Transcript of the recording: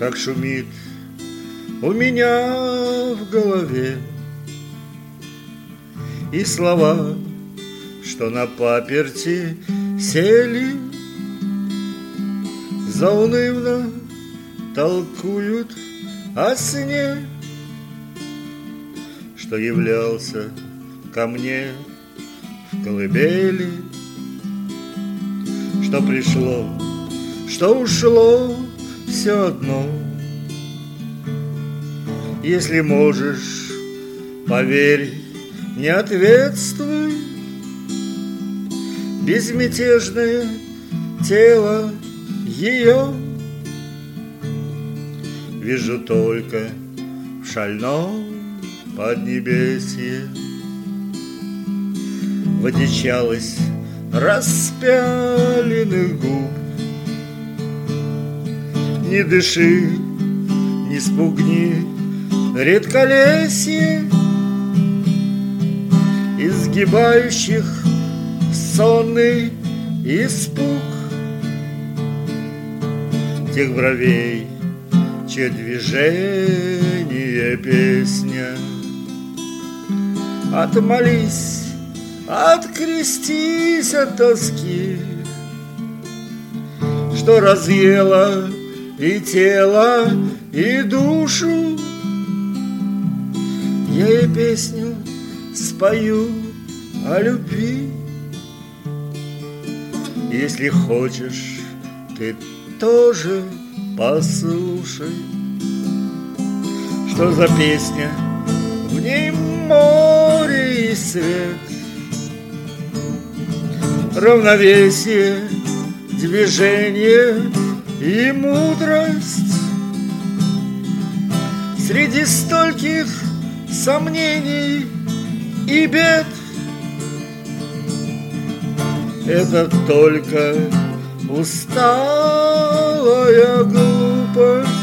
как шумит у меня в голове, и слова, что на паперти сели, заунывно толкуют о сне, что являлся ко мне в колыбели, что пришло, что ушло, все одно. Если можешь, поверь, не ответствуй. Безмятежное тело ее вижу только в шальном поднебесье. В одичалость распяленных губ. Не дыши, не спугни редколесье изгибающих сонный испуг тех бровей, чье движение песня. Отмолись, открестись от тоски, что разъела и тело, и душу. Я ей песню спою о любви. Если хочешь, ты тоже послушай, что за песня, в ней море и свет, равновесие, движение и мудрость. Среди стольких сомнений и бед это только усталая глупость.